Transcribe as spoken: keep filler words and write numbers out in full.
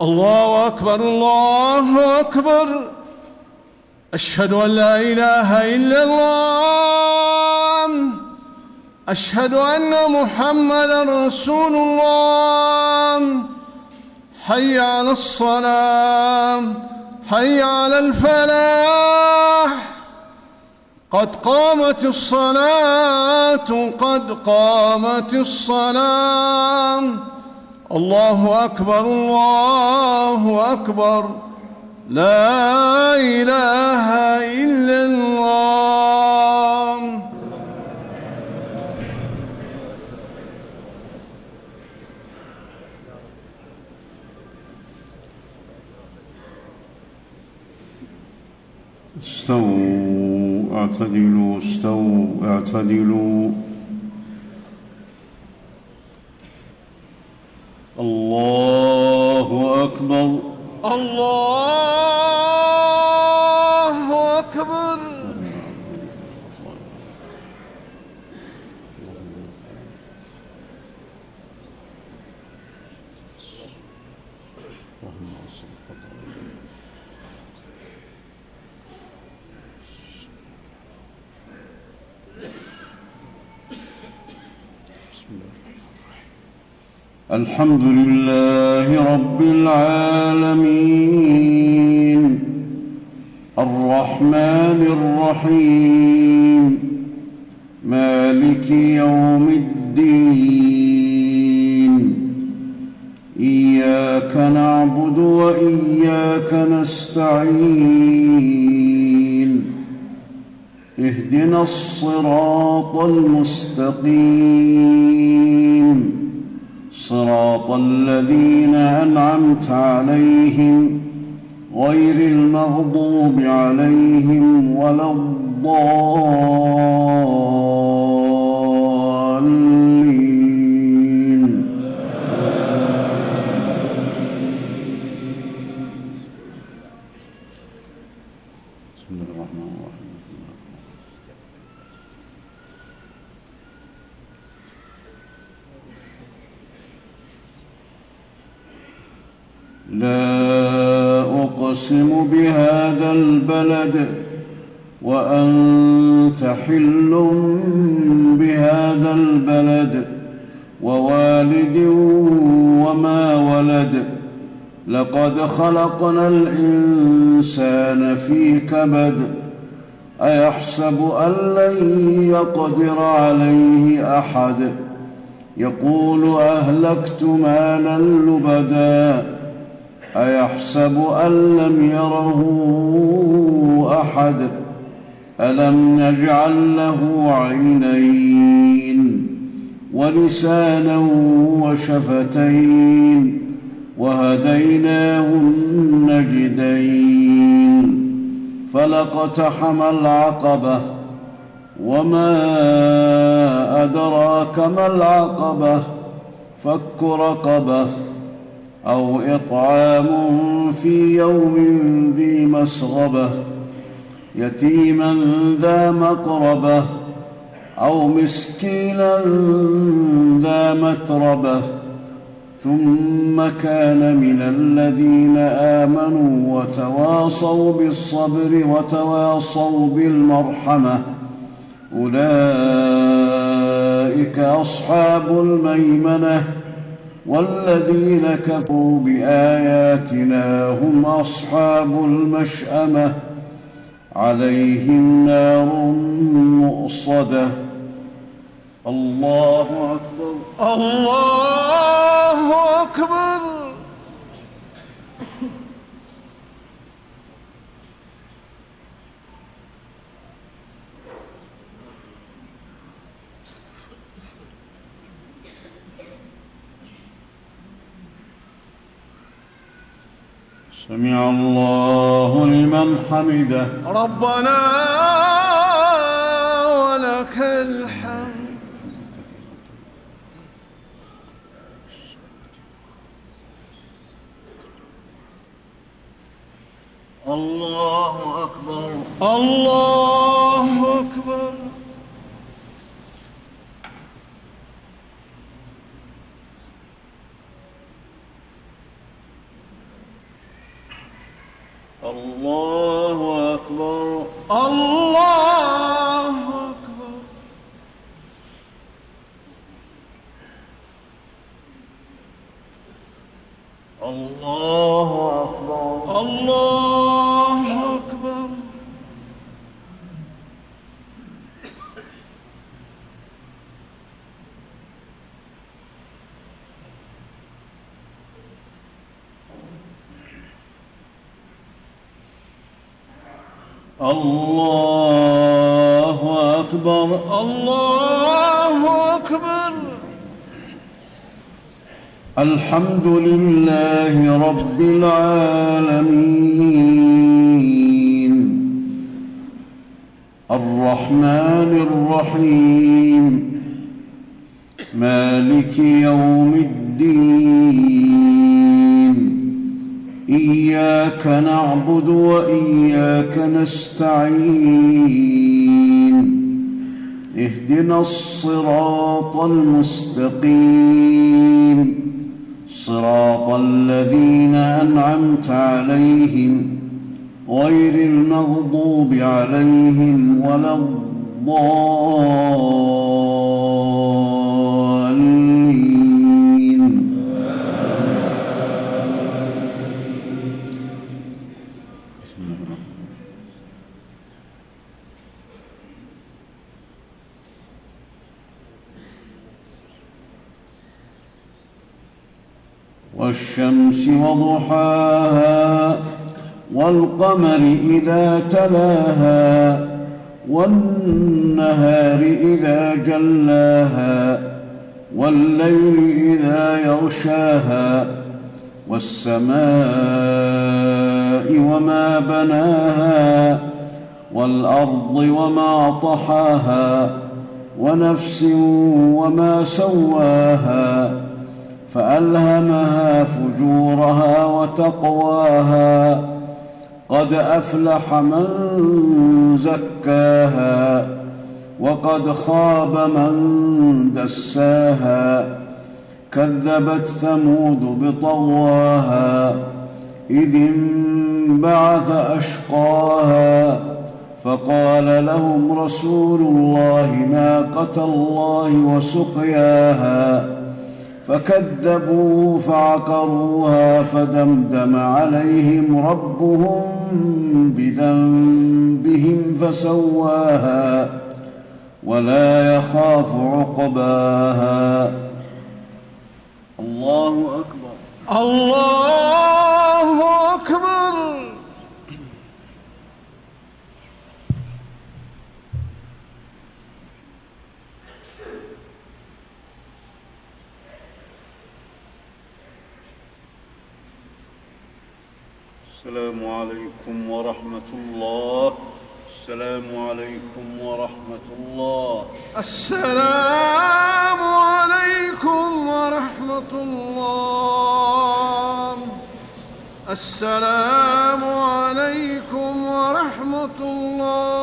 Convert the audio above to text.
الله أكبر الله أكبر. أشهد أن لا إله إلا الله. أشهد أن محمدًا رسول الله. حي على الصلاة حي على الفلاح. قد قامت الصلاة قد قامت الصلاة. الله أكبر الله أكبر. لا إله إلا الله. استووا اعتدلوا استووا اعتدلوا. الله أكبر الله أكبر. الحمد لله رب العالمين الرحمن الرحيم مالك يوم الدين. إياك نعبد وإياك نستعين. اهدنا الصراط المستقيم صراط الذين أنعمت عليهم غير المغضوب عليهم ولا الضالين. بسم الله الرحمن الرحيم. لا أقسم بهذا البلد وأنت حل بهذا البلد ووالد وما ولد. لقد خلقنا الإنسان في كبد. أيحسب أن لن يقدر عليه أحد. يقول أهلكت مالا لبدا. أيحسب أن لم يره أحد. ألم نجعل له عينين ولسانا وشفتين وهديناه النجدين. فلاقتحم العقبة وما أدراك ما العقبة. فك رقبة أو إطعام في يوم ذي مسغبة يتيما ذا مقربة أو مسكينا ذا متربة. ثم كان من الذين آمنوا وتواصوا بالصبر وتواصوا بالمرحمة. أولئك أصحاب الميمنة. والذين كفروا بآياتنا هم أصحاب المشأمة. عليهم نار مؤصدة. الله أكبر الله أكبر. سمع الله لمن حمده. ربنا ولك الحمد. الله أكبر الله أكبر. الله أكبر الله أكبر الله أكبر الله أكبر الله أكبر الله أكبر الحمد لله رب العالمين الرحمن الرحيم مالك يوم الدين إياك نعبد وإياك نستعين اهدنا الصراط المستقيم صراط الذين أنعمت عليهم غير المغضوب عليهم ولا الضالين. والشمس وضحاها والقمر إذا تلاها والنهار إذا جلاها والليل إذا يغشاها والسماء وما بناها والأرض وما طحاها ونفس وما سواها فألهمها فجورها وتقواها قد أفلح من زكاها وقد خاب من دساها كذبت ثمود بطغواها إذ انبعث أشقاها فقال لهم رسول الله ناقة الله وسقياها فكذبوه فعقروها فدمدم عليهم ربهم بذنبهم فسواها ولا يخاف عقباها. الله أكبر الله أكبر. السلام عليكم ورحمة الله. السلام عليكم ورحمة الله. السلام عليكم ورحمة الله. السلام عليكم ورحمة الله.